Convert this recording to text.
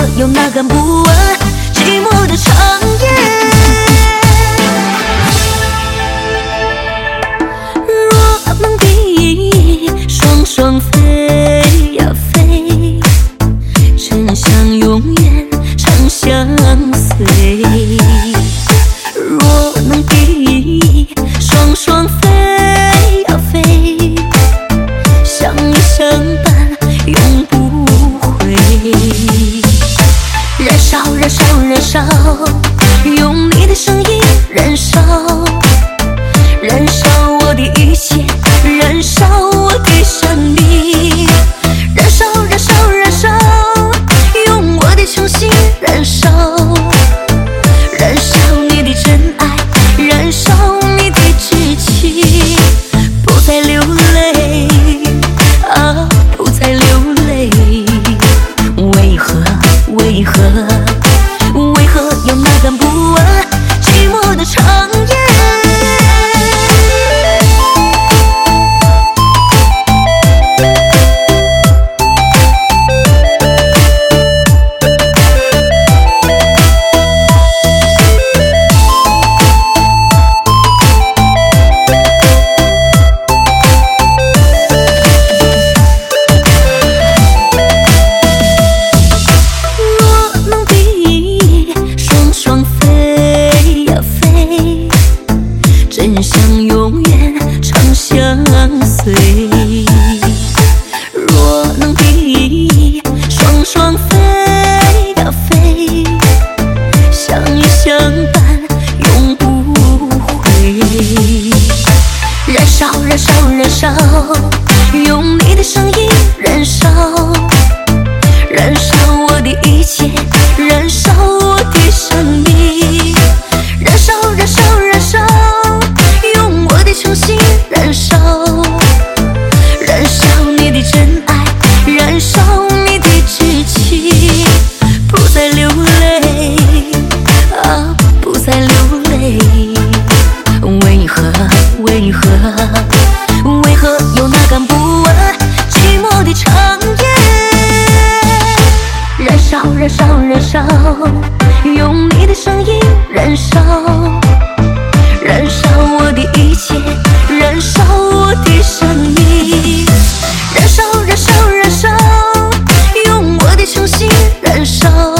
又哪敢不问寂寞的长夜？若能比双双飞呀飞，真想永远长相随。若能比双双飞呀飞，相依相伴永不悔。燃烧燃烧燃烧，用你的声音燃烧，燃烧我的一切，燃烧我的生命。燃烧燃烧燃烧，用我的诚心燃烧，燃烧你的真爱，燃烧你的志气。不再流泪啊，不再流泪。为何为何为何又哪敢不问寂寞的长夜？真想永远长相随。若能比双双飞呀飞，相依相伴永不悔。燃烧燃烧燃烧，用你的声音燃烧，燃烧我的一切，燃烧我的生命。燃烧燃烧燃烧，用我的诚心燃烧，燃烧你的真爱，燃烧你的志气。不再流泪啊，不再流泪。为何为何为何又哪敢不问寂寞的长夜？燃烧燃烧燃烧，用你的声音燃烧，燃烧我的一切，燃烧我的生命。燃烧燃烧燃烧，用我的诚心燃烧。